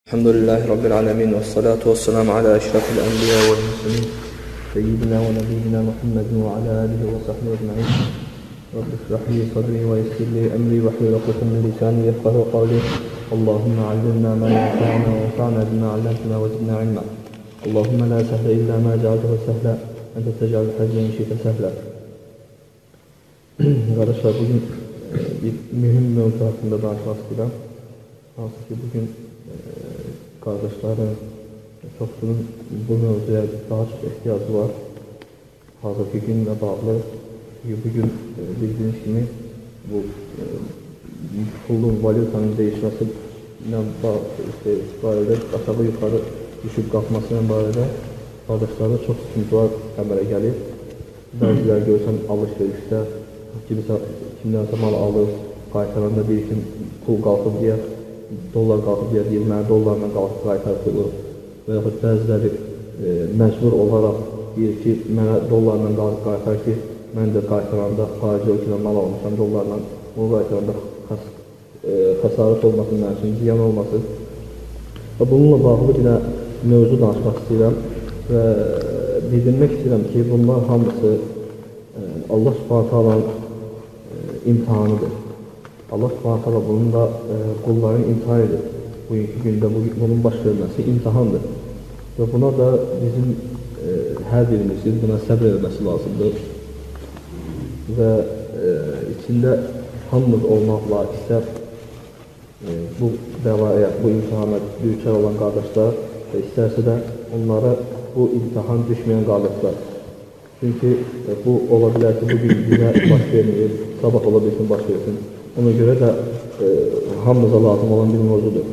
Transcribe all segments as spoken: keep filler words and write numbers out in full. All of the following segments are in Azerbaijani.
Elhamdülillahi Rabbil alemin ve salatu ve selamu ala eşrafil enbiya ve muslimin seyyidina ve nebiyyina Muhammedin ve ala alihi ve sahbihi ecma'in. Rabbi şrahli sadri ve yessirli emri ve hlul ukdeten min lisani yefqahu qawli. Allahümme allimna ma yenfa'una ve enfa'na bima allamtana ve zidna ilma. Allahümme la sehle illa ma cealtehu sehla ente tec'alul hazne in şi'te sehla. Arkadaşlar, bugün bir mühim mevzu hakkında danışmak istedim. Hansı ki bugün kardeşlerin, çoxsunun bu mövzuya daha çox ehtiyacı var. Hazırki günlə bağlı. Bugün bildiğiniz kimi bu pulun, valyutanın değişmesi ilə barədə aşağı yuxarı düşüb qalxması ilə barədə kardeşlərdə çox sıkıntılar əmələ gəlir. Bəziləri görürsən alış-verişdə kimdənsə mal alır, qaytaranda deyir ki, pul qalxıb deyə, dollar qalxıb deyə deyir, mənə dollarla qalxıb qaytar pulu. Və yaxud bəziləri e, məcbur olaraq deyir ki, mənə dollarla qalxıb qaytar ki, mən də qaytaranda xarici ölkədən mal almışam dollarla, onu qaytaranda xəs, e, xəsarət olmasın, mənim üçün ziyan olmasın. Və bununla bağlı bir də mövzu danışmaq istəyirəm və bildirmək istəyirəm ki, bunlar hamısı e, Allah Subhanahu taalanın e, imtihanıdır. Allah Subhanahu taala bunun da e, qullarını imtihan edir. Bugünkü gündə bu, bunun baş verməsi imtihandır. Və buna da bizim e, hər birimizin buna səbr etməsi lazımdır. Və e, içində hamımız olmaqla istər e, bu bəlaya, bu imtihana düçar olan qardaşlar və istərsə də onlara bu imtihan düşməyən qardaşlar. Çünki e, bu ola bilər ki, bugün bizə baş verməyir, sabah ola bilsin, baş versin. Ona görə də e, hamımıza lazım olan bir mövzudur.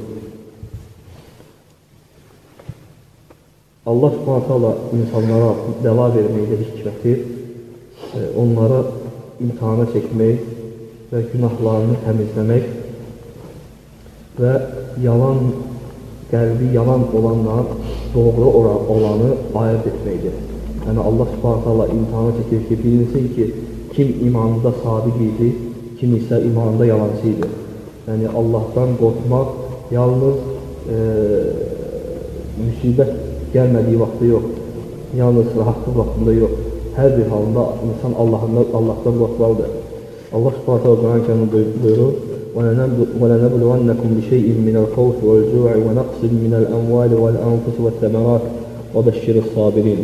Allah Subhanahu taala insanlara bəla verməkdə hikməti, e, onlara imtihana çəkmək və günahlarını təmizləmək və yalan, qəlbi yalan olanla doğru olanı ayırt etməkdir. Yəni Allah Subhanahu taala imtihana çəkir ki, bilinsin ki, kim imanında sadiq idi, kim isə imanında yalancı idi. Yəni Allahdan qorxmaq yalnız e, müsibət gəlmədiyi vaxtda yox, yalnız rahatlıq vaxtında yox. Hər bir halında insan Allahdan, Allahdan qorxmalıdır. Allah Subhanahu taala Quran-Kərimdə buyurur: وَلَنَبْلُوَنَّكُمْ بِشَيْءٍ مِنَ الْخَوْفِ وَالْجُوعِ وَنَقْصٍ مِنَ الْأَمْوَالِ وَالْأَنْفُسِ وَالثَّمَرَاتِ وَبَشِّرِ الصَّابِرِينَ.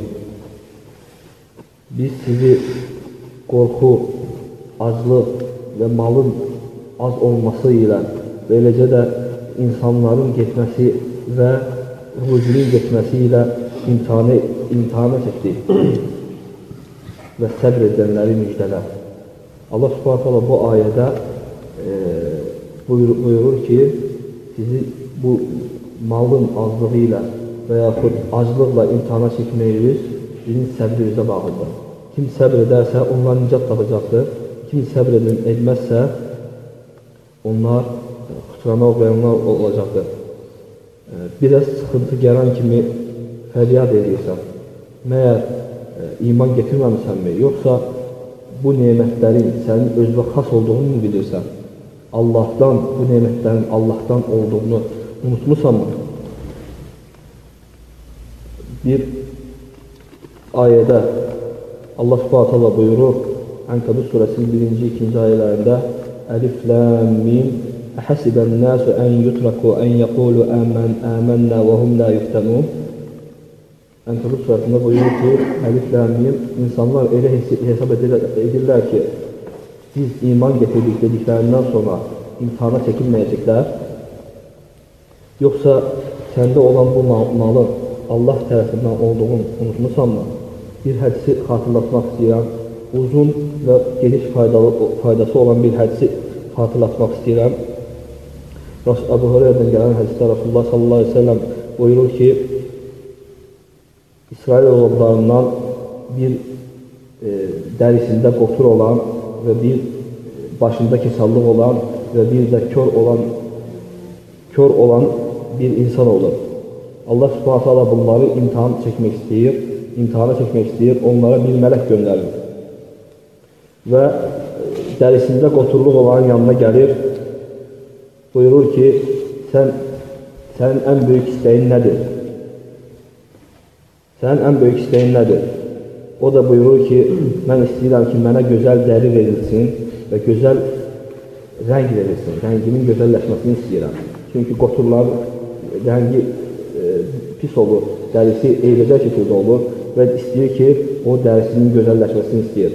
Biz sizi qorxu, aclıq və malın az olması ilə və eləcə də insanların getməsi və rüzgünün getməsi ilə imtihanı, imtihana çəkdik və səbr edənləri müjdələr. Allah Subhanahu taala bu ayədə e, buyur, buyurur ki, sizi bu malın azlığı ilə və yaxud aclıqla imtihana çəkməyiniz sizin səbrinizə bağlıdır. Kim səbr edərsə, onlar nicat tapacaqdır. Kim səbr etməzsə, onlar xütrana uğrayanlar olacaqdır. Biraz sıxıntı gələn kimi fəryad edirsən. Məyər iman getirməmisənmi? Yoxsa bu nemətlərin sənin özünə xas olduğunu mu bilirsən? Allahdan, bu nemətlərin Allahdan olduğunu unutmusanmı? Bir ayədə Allah Subhanahu taala buyurur, Ankabut surəsinin birinci, ikinci ayələrində: Əlif, Lam, Mim, Əhəsibən nəsu ən yutraku ən yəqulu əmən əmənnə və hum la yuftanun. Ankabut surəsində buyurur ki, Əlif, Lam, Mim, insanlar elə hesab edirlər ki, biz iman getirdik dediklərindən sonra imtihana çəkilməyəcəklər. Yoxsa səndə olan bu malın Allah tərəfindən olduğunu unutmusanmı? Bir hədisi xatırlatmaq istəyirəm. Uzun və geniş faydalı, faydası olan bir hədisi xatırlatmaq istəyirəm. Əbu Hüreyrədən gələn hədisdə Rasulullah sallallahu aleyhi ve sellem buyurur ki, İsrail oğullarından bir e, dərisində qotur olan və bir başında kesallıq olan və bir də kör olan, kör olan bir insan olur. Allah Subhanahu taala bunları imtihan çəkmək istəyir, imtihana çəkmək istəyir, onlara bir mələk göndərir. Və dərisində qoturluq olan yanına gəlir, buyurur ki, sən sənin ən böyük istəyin nədir? Sənin ən böyük istəyin nədir? O da buyurur ki, mən istəyirəm ki, mənə gözəl dəri verilsin və gözəl rəng verilsin. Rəngimin gözəlləşməsini istəyirəm. Çünki qoturlar rəngi e, pis olur, dərisi eybəcər şəkildə olur və istəyir ki, o dərisinin gözəlləşməsini istəyir.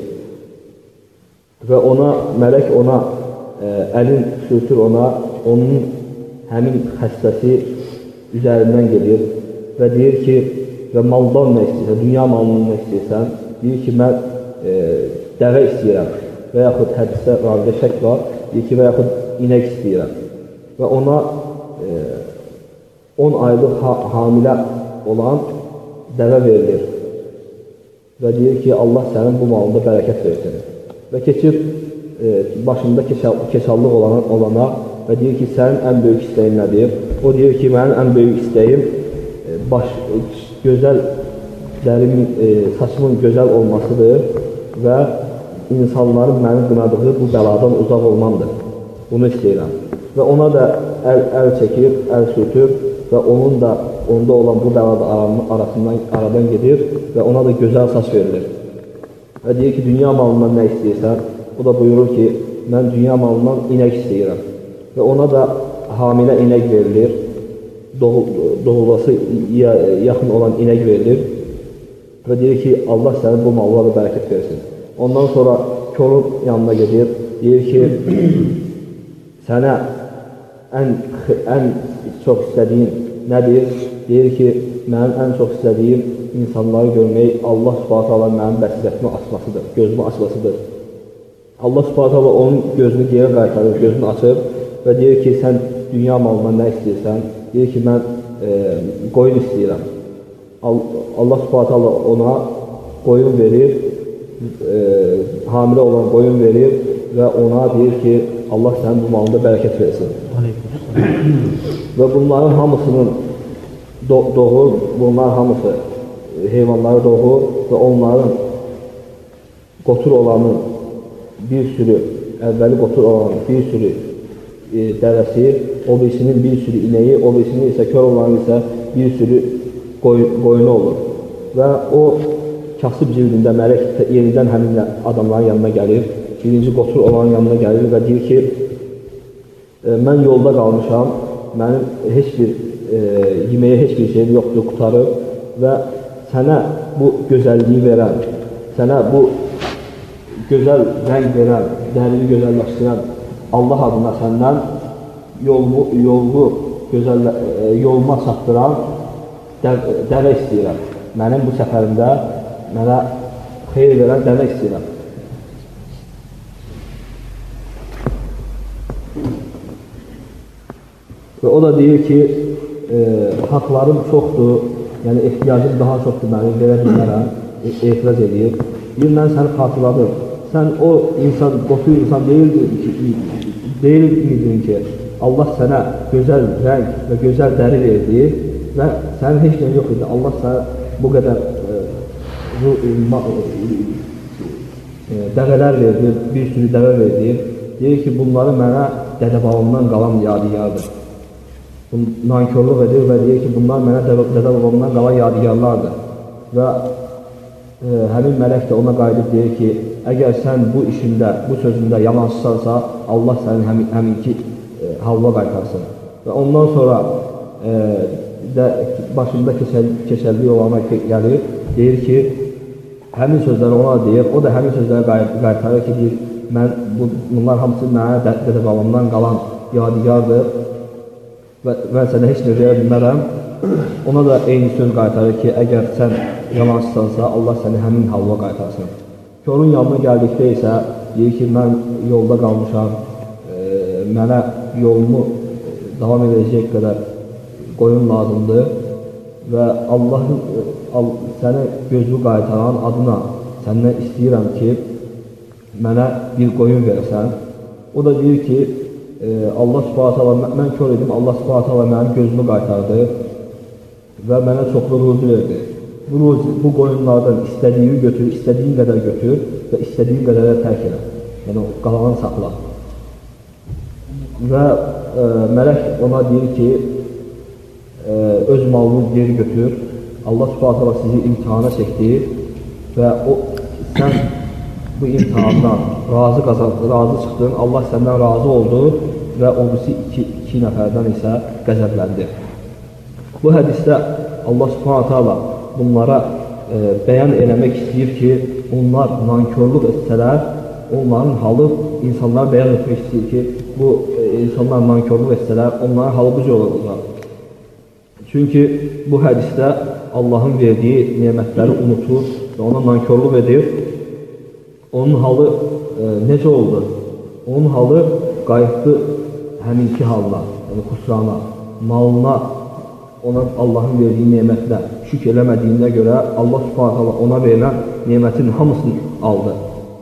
Və ona, mələk ona e, əlin sürtür ona, onun həmin xəstəsi üzərindən gedir və deyir ki, və maldan nə istəyirsən, dünya malından nə istəyirsən, deyir ki, mən e, dəvə istəyirəm və yaxud hədisdə ravidə şək var, deyir ki, və yaxud inək istəyirəm və ona e, on aylıq ha hamilə olan dəvə verilir və deyir ki, Allah sənin bu malında bərəkət versin və keçir e, başında keçallıq olana, olana və deyir ki, sənin ən böyük istəyin nədir? O deyir ki, mənim ən böyük istəyim e, baş, gözəl dərimin, e, saçımın gözəl olmasıdır və insanların məni qınadığı bu bəladan uzaq olmamdır. Bunu istəyirəm. Və ona da əl, əl çəkir, əl sürtür və onun da onda olan bu bəlada arasından aradan gedir və ona da gözəl saç verilir. Və deyir ki, dünya malından nə istəyirsən? O da buyurur ki, mən dünya malından inək istəyirəm. Və ona da hamilə inək verilir, doğulması yaxın olan inək verilir və deyir ki, Allah sənin bu mallara bərəkət versin. Ondan sonra korun yanına gedir, deyir ki, sənə ən, ən çox istədiyin nədir? Deyir ki, mənim ən çox istədiyim insanları görmək, Allah Subhanahu taala mənim bəsirətimi açmasıdır, gözümü açmasıdır. Allah Subhanahu taala onun gözünü geri qaytarır, gözünü açır və deyir ki, sən dünya malından nə istəyirsən? Deyir ki, mən e, qoyun istəyirəm. Allah Subhanahu taala ona qoyun verir, e, hamilə olan qoyun verir və ona deyir ki, Allah sənin bu malında bərəkət versin. Və bunların hamısının do doğur, bunlar hamısı heyvanları doğur və onların qotur olanın bir sürü, əvvəli qotur olanın bir sürü e, dəvəsi, o birisinin bir sürü inəyi, o birisinin isə kör olanın isə bir sürü qoy qoyunu olur. Və o kasıb cildində mələk yenidən həmin adamların yanına gəlir, birinci qotur olanın yanına gəlir və deyir ki, e, mən yolda qalmışam, mənim heç bir e, yeməyə heç bir şeyim yoxdur, qutarıb və sənə bu gözəlliyi verən, sənə bu gözəl rəng verən, dərini gözəlləşdirən Allah adına səndən yolu, yolu gözəl, e, yoluma çatdıran də, dəvə istəyirəm. Mənim bu səfərimdə mənə xeyir verən dəvə istəyirəm. Və o da deyir ki, e, haqlarım çoxdur, yəni ehtiyacım daha çoxdur, məni verə bilmərəm, e, etiraz edir. Deyir, mən səni xatırladım. Sən o insan, qotur insan deyildin ki, Allah sənə gözəl rəng və gözəl dəri verdi və sənin heç nə yox idi. Allah sənə bu qədər e, e, dəvələr verdi, bir sürü dəvə verdi. Deyir ki, bunları mənə dədə-babamdan qalan yadigardır. Nankörlük edir və deyir ki, bunlar mənə dədə-babamdan qalan yadigarlardır. Və e, həmin mələk də ona qayıdıb deyir ki, əgər sən bu işində, bu sözündə yalansızsansa, Allah sənin həmin, həminki e, halva qaytarsın. Və ondan sonra e, də başında keçəl, keçəlliyi olana gəlir, deyir ki, həmin sözləri ona deyir, o da həmin sözləri qaytarır ki, deyir, mən, bu, bunlar hamısı mənə dədə-babamdan qalan yadigardır və mən sənə heç nə verə bilmərəm. Ona da eyni söz qaytarır ki, əgər sən yalansızsansa, Allah səni həmin halva qaytarsın. Körün yanına gəldikdə isə deyir ki, mən yolda qalmışam, e, mənə yolumu davam edəcək qədər qoyun lazımdır və Allahın al, səni gözü qaytaran adına səndən istəyirəm ki, mənə bir qoyun verəsən. O da deyir ki, e, Allah Subhanahu taala, mən kör idim, Allah Subhanahu taala mənim gözümü qaytardı və mənə çoxlu ruzi verdi. Bu, ruzi, bu qoyunlardan istədiyi götür, istədiyin qədər götür və istədiyin qədər də tərk elə. Yəni, qalanı saxla. Və e, mələk ona deyir ki, e, öz malını geri götür. Allah Subhanahu taala sizi imtihana çəkdi və o sən bu imtihandan razı qazandın, razı çıxdın, Allah səndən razı oldu və o birisi iki, iki nəfərdən isə qəzəbləndi. Bu hədisdə Allah Subhanahu taala bunlara e, bəyan eləmək istəyir ki, onlar nankörlük etsələr, onların halı insanlara bəyan etmək istəyir ki, bu e, insanlar nankörlük etsələr, onların halı bu cür olacaq. Çünki bu hədisdə Allahın verdiyi nemətləri unutur və ona nankörlük edir. Onun halı e, necə oldu? Onun halı qayıtdı həminki halına, yəni xusrana, malına, ona Allahın verdiyi nemətlə şükr eləmədiyinə görə Allah Subhanahu ona verilən nemətin hamısını aldı.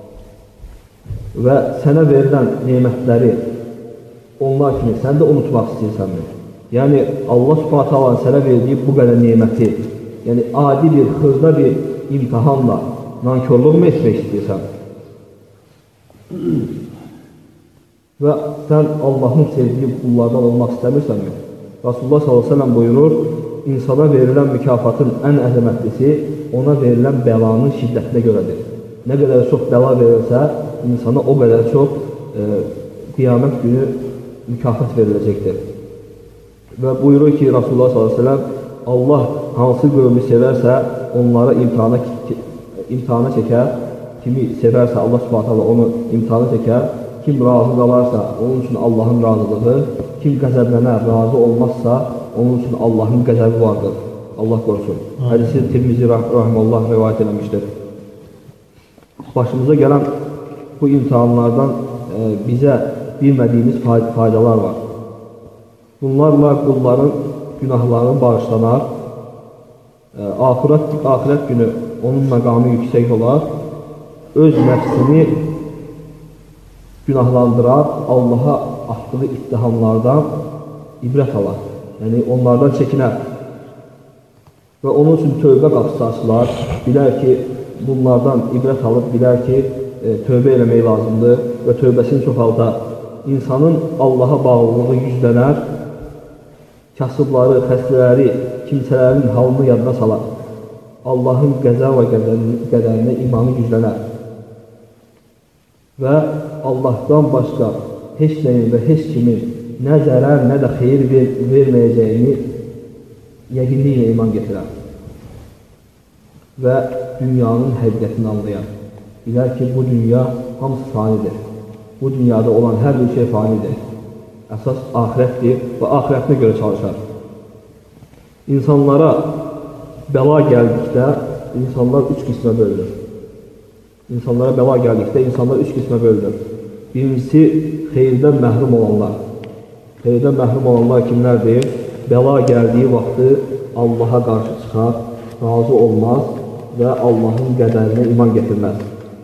Və sənə verilən nemətləri onlar kimi sən də unutmaq istəyirsənmi? Yəni Allah Subhanahu sənə verdiyi bu qədər neməti, yəni adi bir, xırda bir imtihanla nankörlük mü etmək istəyirsən? Və sən Allahın sevdiyi qullardan olmaq istəmirsənmi? Rasulullah sallallahu əleyhi və səlləm buyurur, insana verilən mükafatın ən əzəmətlisi ona verilən bəlanın şiddətinə görədir. Nə qədər çox bəla verilsə, insana o qədər çox e, qiyamət günü mükafat veriləcəkdir. Və buyurur ki, Rasulullah sallallahu əleyhi və səlləm, Allah hansı qövmü sevərsə, onlara imtihana, imtihana çəkər, kimi sevərsə Allah Subhanahu onu imtihana çəkər, kim razı qalarsa, onun üçün Allahın razılığı, kim qəzəblənər, razı olmazsa, onun üçün Allahın qəzəbi vardır. Allah qorusun. Hədisi Tirmizi rahimehullah rivayət eləmişdir. Başımıza gələn bu imtihanlardan e, bizə bilmədiyimiz faydalar var. Bunlarla qulların günahları bağışlanar, e, axirət, axirət günü onun məqamı yüksək olar, öz nəfsini günahlandırar, Allaha atdığı ittihamlardan ibrət alar. Yəni, onlardan çəkinər. Və onun üçün tövbə qapısı açılar. Bilər ki, bunlardan ibrət alıb, bilər ki, e, tövbə eləmək lazımdır və tövbəsini çoxaldar. İnsanın Allaha bağlılığı yüzlənər, kasıbları, xəstələri, kimsələrin halını yadına salar. Allahın qəza və qədərinə imanı güclənər. Və Allahdan başqa heç nəyin və heç kimin nə zərər, nə də xeyir ver, verməyəcəyini yəqinliklə iman getirər. Və dünyanın həqiqətini anlayar. Bilər ki, bu dünya hamısı fanidir. Bu dünyada olan hər bir şey fanidir. Əsas ahirətdir və ahirətinə görə çalışar. İnsanlara bəla gəldikdə, insanlar üç qismə bölünür. İnsanlara bəla gəldikdə, insanlar üç qismə bölünür. Birincisi, xeyirdən məhrum olanlar. Xeyirdən məhrum olanlar kimlərdir? Bəla gəldiyi vaxtı Allaha qarşı çıxar, razı olmaz və Allahın qədərinə iman getirməz.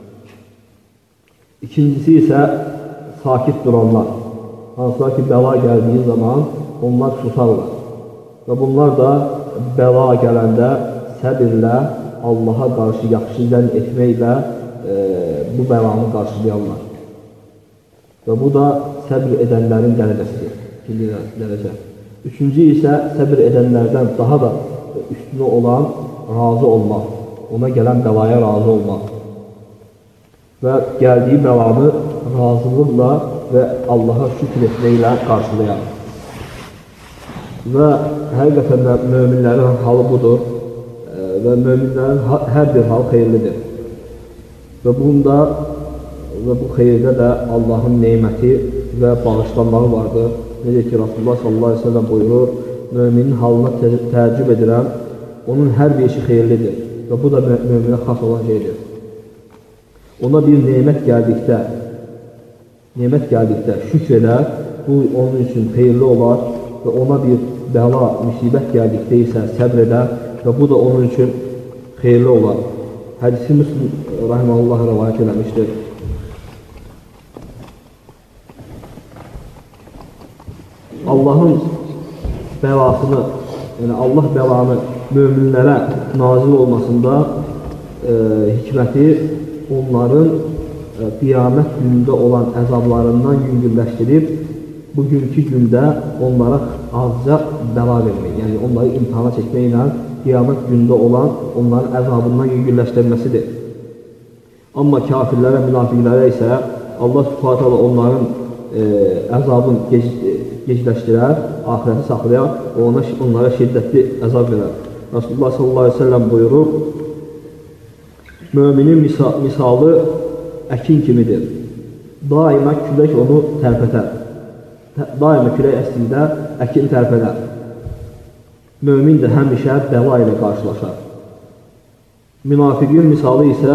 İkincisi isə sakit duranlar. Hansılar ki, bəla gəldiyi zaman onlar susarlar. Və bunlar da bəla gələndə səbirlə, Allaha qarşı yaxşı zənn etməklə e, bu bəlanı qarşılayanlar. Və bu da səbir edənlərin dərəcəsidir. İkinci dərəcə. Üçüncü isə səbir edənlərdən daha da üstünü olan razı olmaq. Ona gələn bəlaya razı olmaq. Və gəldiyi bəlanı razılıqla və Allaha şükür etməklə qarşılayan. Və həqiqətən də möminlərin halı budur və möminlərin hər bir hal xeyirlidir. Və bunda və bu xeyirdə də Allahın neyməti və bağışlanmağı vardır. Necə ki, Rasulullah sallallahu aleyhi ve sellem buyurur, müminin halına təəccüb edirəm, onun hər bir işi xeyirlidir və bu da müminə xas olan şeydir. Ona bir neymət gəldikdə, neymət gəldikdə şükr edər, bu onun üçün xeyirli olar və ona bir bəla, müsibət gəldikdə isə səbr edər və bu da onun üçün xeyirli olar. Hədisi Müslim rahimehullah rivayət eləmişdir. Allahın bəlasını, yəni Allah bəlanı möminlərə nazil olmasında e, hikməti onların e, qiyamət günündə olan əzablarından yüngülləşdirib bugünkü gündə onlara azca bəla vermək, yəni onları imtihana çəkməklə qiyamət gündə olan onların əzabından yüngülləşdirməsidir. Amma kafirlərə, münafiqlərə isə Allah Subhanahu taala onların e, əzabını gec, gecləşdirər, axirəti saxlayar və ona, onlara şiddətli əzab verər. Rasulullah sallallahu aleyhi ve sellem buyurur, müminin misal, misalı əkin kimidir. Daima külək onu tərpətər. Daima külək əsdikdə əkin tərpədər. Mömin də həmişə bəla ilə qarşılaşar. Münafiqin misalı isə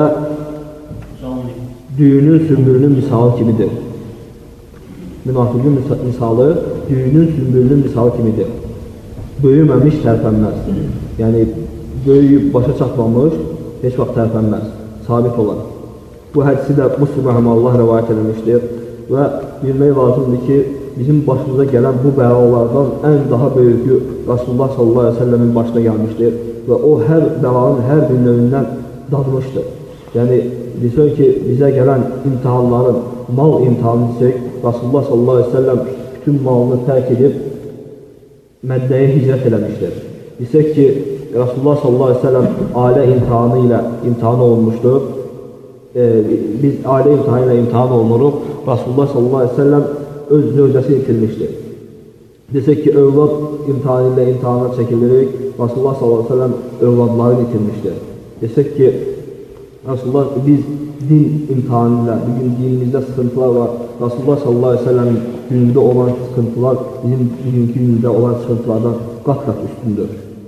düyünün sümbülünün misalı kimidir. Münafiqin misalı düyünün sümbülünün misalı kimidir. Böyüməmiş tərpənməz. Yəni, böyüyüb başa çatmamış, heç vaxt tərpənməz. Sabit olar. Bu hədisi də Müslim rəhməhullah rəvayət edilmişdir və bilmək lazımdır ki, bizim başımıza gələn bu bəlalardan ən daha böyükü Rasulullah sallallahu aleyhi ve sellemin başına gəlmişdir və o hər bəlanın hər bir növündən dadmışdır. Yəni, desək ki, bizə gələn imtihanların, mal imtihanı desək, Rasulullah sallallahu aleyhi ve sellem bütün malını tərk edib Məddəyə hicrət eləmişdir. Desək ki, Rasulullah sallallahu aleyhi ve sellem ailə imtihanı ilə imtihan olunmuşdur. E, biz ailə imtihanı ilə imtihan olunuruq. Rasulullah sallallahu aleyhi ve sellem öz zövcəsini itirmişdir. Desək ki, övlad imtihanı ilə imtihana çəkilirik. Rasulullah sallallahu aleyhi ve sellem övladlarını itirmişdir. Desək ki, Rasulullah biz din imtihanı ilə, bugün dinimizdə sıxıntılar var. Rasulullah sallallahu aleyhi ve sellemin günündə olan sıxıntılar bizim bugünkü günündə olan sıxıntılardan qat-qat üstündür.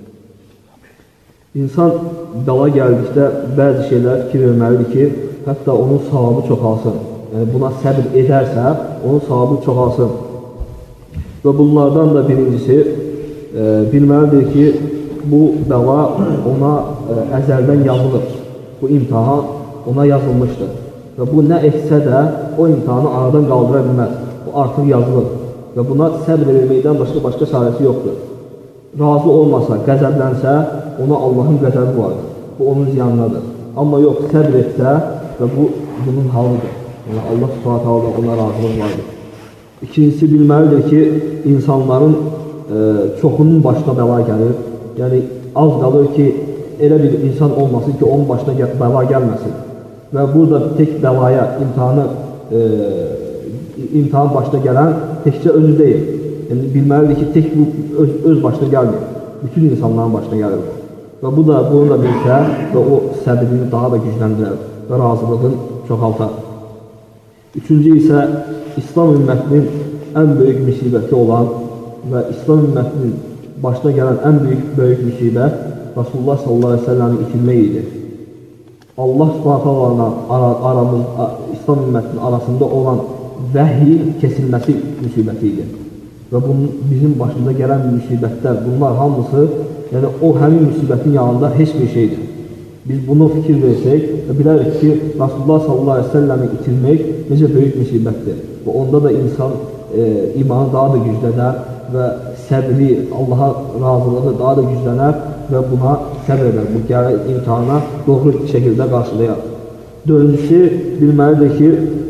İnsan dala gəldikdə bəzi şeylər fikir verməlidir ki, hətta onun savabı çoxalsın. Yəni, buna səbir edərsə, onun savabı çoxalsın. Və bunlardan da birincisi, e, bilməlidir ki, bu bəla ona e, əzəldən yazılır. Bu imtihan ona yazılmışdır. Və bu nə etsə də o imtihanı aradan qaldıra bilməz. Bu artıq yazılır. Və buna səbr verməkdən başqa başqa çarəsi yoxdur. Razı olmasa, qəzəblənsə, ona Allahın qəzəbi vardır. Bu onun ziyanınadır. Amma yox, səbr etsə və bu bunun halıdır. Yəni, Allah subhanahu taala ona razılıq vardır. İkincisi, bilməlidir ki, insanların e, çoxunun başına bəla gəlir. Yəni, az qalır ki, elə bir insan olmasın ki, onun başına bəla gəlməsin. Və burada tək bəlaya, imtihanı, e, imtihan başına gələn təkcə özü deyil. Yəni, bilməlidir ki, tək bu öz, öz başına gəlmir. Bütün insanların başına gəlir bu. Və bu da, bunu da bilsə və o səbrini daha da gücləndirər və razılığın çoxaltar. Üçüncü isə İslam ümmətinin ən böyük müsibəti olan və İslam ümmətinin başına gələn ən böyük, böyük müsibət Rasulullah sallallahu aleyhi ve sellem'i itirmək idi. Allah subhanahu aramız, İslam ümmətinin arasında olan vəhiy kesilməsi müsibəti idi. Və bunun, bizim başımıza gələn müsibətlər, bunlar hamısı, yəni o həmin müsibətin yanında heç bir şeydir. Biz bunu fikir versək və bilərik ki, Rasulullah sallallahu aleyhi ve sellem'i itirmək necə böyük müsibətdir. Və onda da insan e, imanı daha da güclənər və səbri, Allaha razılığı daha da güclənər və buna səbr edər. Bu gəlir imtihana doğru şəkildə qarşılayar. Dördüncüsü, bilməlidir ki,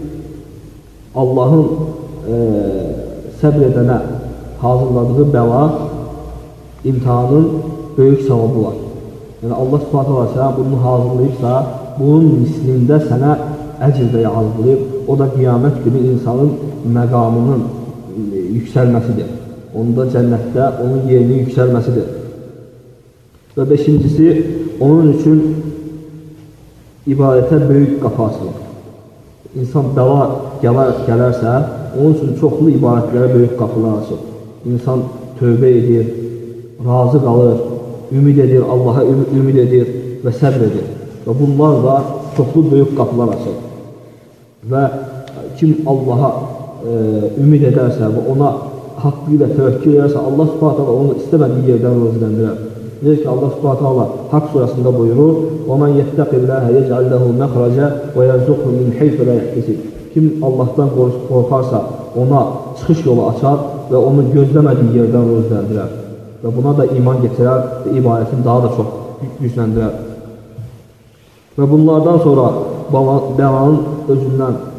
Allahın e, səbr edənə hazırladığı bəla imtihanın böyük savabı var. Yəni, Allah subhanahu wa ta'ala bunu hazırlayıbsa, bunun mislində sənə əcr də hazırlayıb, o da qiyamət günü insanın məqamının yüksəlməsidir. Onda cənnətdə onun yerinin yüksəlməsidir. Və beşincisi, onun üçün ibadətə böyük qapı açılır. İnsan bəla gələr, gələrsə, onun üçün çoxlu ibadətlərə böyük qapılar açır. İnsan tövbə edir, razı qalır, ümid edir, Allaha ümid edir və səbr edir. Və bunlar da çoxlu böyük qapılar açır. Və kim Allaha e, ümid edərsə və ona haqqı ilə təvəkkül edərsə, Allah subhanahu taala onu istəmədiyi yerdən rızqlandırır. Deyir ki, Allah subhanahu taala Haqq surəsində buyurur: "Və men yettəqillaha yec'al lehu məxrəcə və yerzuqhu min haythu la yahtasib." Kim Allahdan qorxarsa, ona çıxış yolu açar və onu gözləmədiyi yerdən rızqlandırır. Və buna da iman gətirər və ibadətini daha da çox gücləndirər. Və bunlardan sonra bəlanın özündən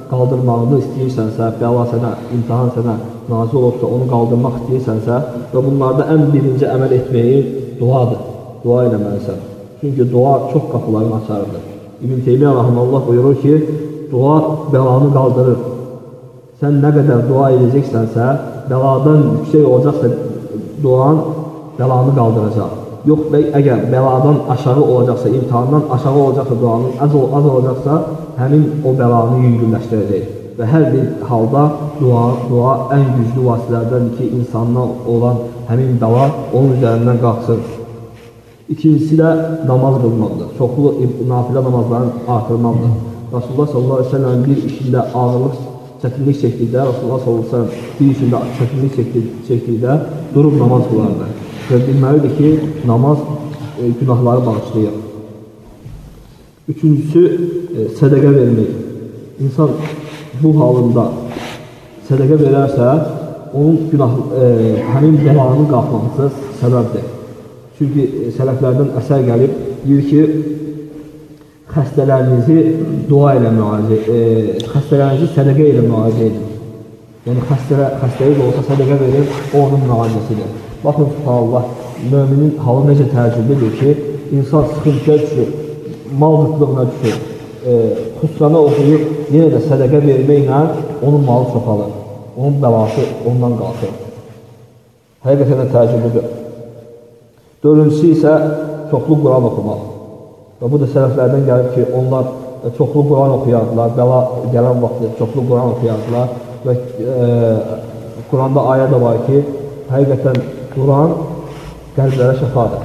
qaldırmağını istəyirsənsə, bəla sənə, imtahan sənə nazil olubsa, onu qaldırmaq istəyirsənsə və bunlarda ən birinci əməl etməyi duadır. Dua eləməlisən. Çünki dua çox qapıların açarıdır. İbn Teymiyyə rahimehullah buyurur ki, dua bəlanı qaldırır. Sən nə qədər dua edəcəksənsə, bəladan yüksək olacaqsa duan bəlanı qaldıracaq. Yox, əgər bəladan aşağı olacaqsa, imtihandan aşağı olacaqsa, duanın az, az olacaqsa, həmin o bəlanı yüngülləşdirəcək. Və hər bir halda dua, dua ən güclü vasitələrdəndir ki, insandan olan həmin bəla onun üzərindən qalxsın. İkincisi də namaz qılmaqdır. Çoxlu nafilə namazların artırmaqdır. Rasulullah sallallahu aleyhi ve sellem bir işində ağırlıq, çətinlik çəkdikdə, Rasulullah sallallahu aleyhi ve sellem bir işində çətinlik çəkdikdə durub namaz qılardı. Və bilməlidir ki, namaz e, günahları bağışlayır. Üçüncüsü, e, sədəqə vermək. İnsan bu halında sədəqə verərsə, onun günah, e, həmin bəlanın qalxması səbəbdir. Çünki e, sələflərdən əsər gəlib, deyir ki, xəstələrinizi dua ilə müalicə, e, xəstələrinizi sədəqə ilə müalicə edin. Yəni, xəstələ, xəstəyə də olsa sədəqə verir, o onun müalicəsidir. Baxın, subhanallah, müminin halı necə təəccüblüdür ki, insan sıxıntıya düşür, mal qıtlığına düşür, e, xüsrana oxuyub, yenə də sədəqə verməklə onun malı çoxalır, onun bəlası ondan qalxır. Həqiqətən də təəccüblüdür. Dördüncüsü isə çoxlu Quran oxumaq. Və bu da sələflərdən gəlib ki, onlar çoxlu Quran oxuyardılar, bəla gələn vaxtda çoxlu Quran oxuyardılar və e, Quranda ayə də var ki, həqiqətən Quran qəlblərə şəfadır.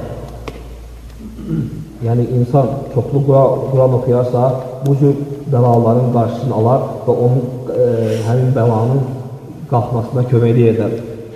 Yəni, insan çoxlu Quran oxuyarsa, bu cür bəlaların qarşısını alar və onun e, həmin bəlanın qalxmasına köməklik edər.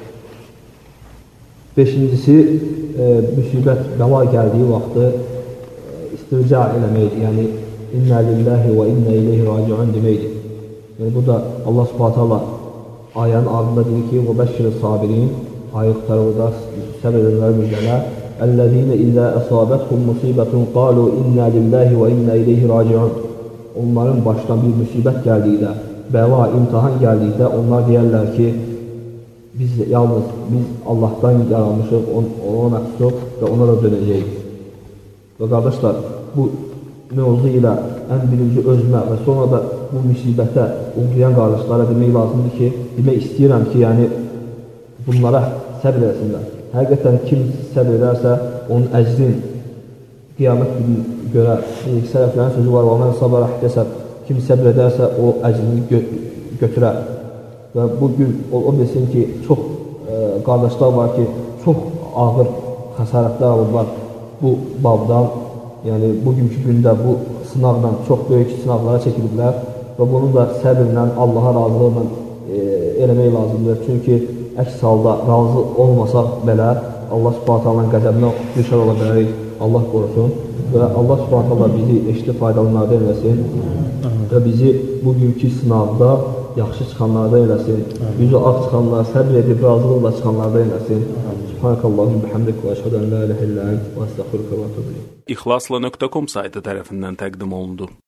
Beşincisi, e, müsibət, bəla gəldiyi vaxtı e, istirca eləməkdir. Yəni, İnnə lillahi və innə ileyhi raciun deməkdir. Yəni, bu da Allah subhanə teala ayənin ardında deyir ki, وَبَشِّرِ الصَّابِرِينَ ayıq tərəvədə səbr edənlər müjdələr. Əl-ləzīnə izə əsabətkum musibətun qalu innə lillahi və innə ileyhi raciun. Onların başına bir müsibət gəldikdə, bəla, imtihan gəldikdə onlar deyərlər ki, biz yalnız biz Allahdan yaranmışıq, ona məxsusuq və ona da dönəcəyik. Və qardaşlar, bu mövzu ilə ən birinci özümə və sonra da bu müsibətə uğrayan qardaşlara demək lazımdır ki, demək istəyirəm ki, yəni bunlara səbr eləsinlər. Həqiqətən kim səbr edərsə, onun əcrin qiyamət günü görə, sələflərin sözü var, وَمَنْ صَبَرَ احْتَسَبْ kim səbr edərsə, o əcrini gö götürər. Və bugün o, o bilsin ki, çox e, qardaşlar var ki, çox ağır xəsarətlər alırlar bu babdan. Yəni, bugünkü gündə bu sınavla, çox böyük sınavlara çəkiliblər və bunu da səbirlə, Allaha razılıqla e, eləmək lazımdır. Çünki əks halda razı olmasaq belə, Allah subhanət halanın qəzəbinə düşər ola bilərik, Allah qorusun. Və Allah subhanət hala bizi eşli faydalanlardan eləsin və bizi bugünkü sınavda yaxşı çıxanlardan eləsin. Yüzü ağ çıxanlar, səbir edib razılıqla çıxanlardan eləsin. Subhanəkallahum bihamdik və əşhədən la iləhə illə ənt və əstəğfiruka və etûbu ileyk. İxlasla nöqtə com saytı tərəfindən təqdim olundu.